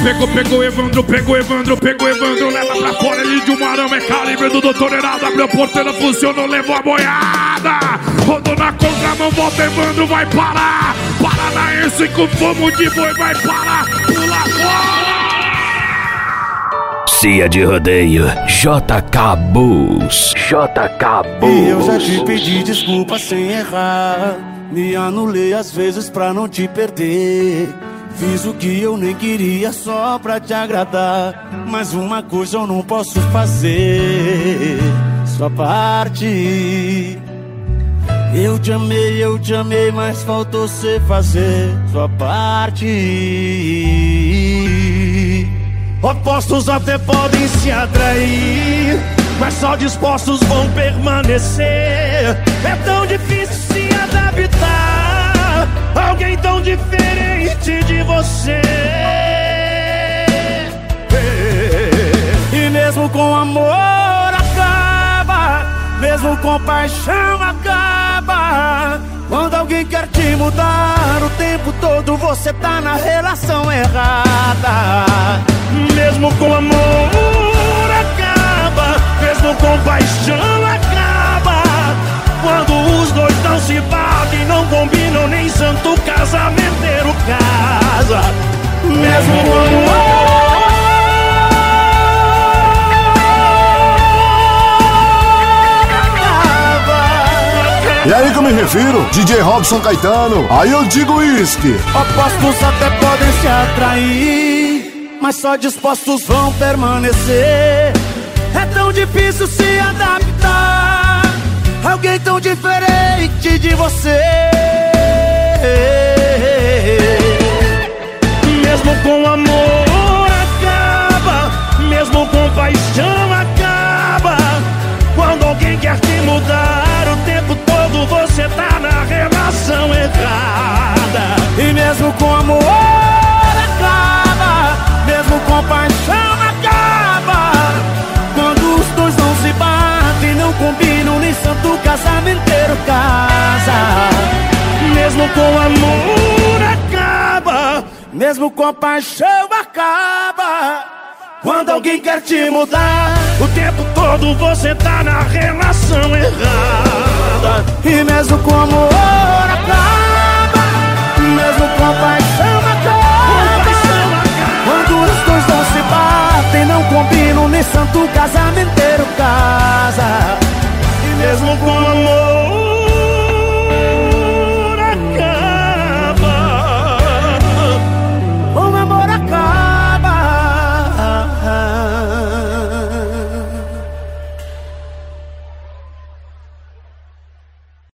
Pegou Evandro, leva pra fora, ele de uma arama, é calibre do doutor Heraldo. Abriu a porteira, funcionou, levou a boiada. Rodou na contramão, volta Evandro, vai parar. Paranaense com fomo de boi, vai parar. Pula fora. Cia de rodeio, JK Bulls. E eu já te pedi desculpa sem errar. Me anulei às vezes pra não te perder. Fiz o que eu nem queria só pra te agradar. Mas uma coisa eu não posso fazer: sua parte. Eu te amei, mas faltou cê fazer sua parte. Opostos até podem se atrair, mas só dispostos vão permanecer. É tão difícil se adaptar a alguém tão diferente de você. E mesmo com amor acaba, mesmo com paixão acaba. Quando alguém quer te mudar o tempo todo, você tá na relação errada. Mesmo com amor acaba, mesmo com paixão acaba. Quando os dois não se batem, não combinam, nem santo casamenteiro casa. Mesmo com amor. E aí que eu me refiro, DJ Robson Caetano, aí eu digo uísque. Opostos até podem se atrair, mas só dispostos vão permanecer. É tão difícil se adaptar a alguém tão diferente de você. Mesmo com amor acaba, mesmo com paixão acaba. Quando alguém quer te mudar o tempo todo, você tá na relação errada. E mesmo com amor acaba, mesmo com paixão acaba. Quando os dois não se batem, não combinam, nem santo casamenteiro casa. Mesmo com amor acaba, mesmo com paixão acaba. Quando alguém quer te mudar o tempo todo, você tá na relação errada. E mesmo com amor acaba, mesmo com paixão acaba. Quando os dois não se batem, não combinam, nem santo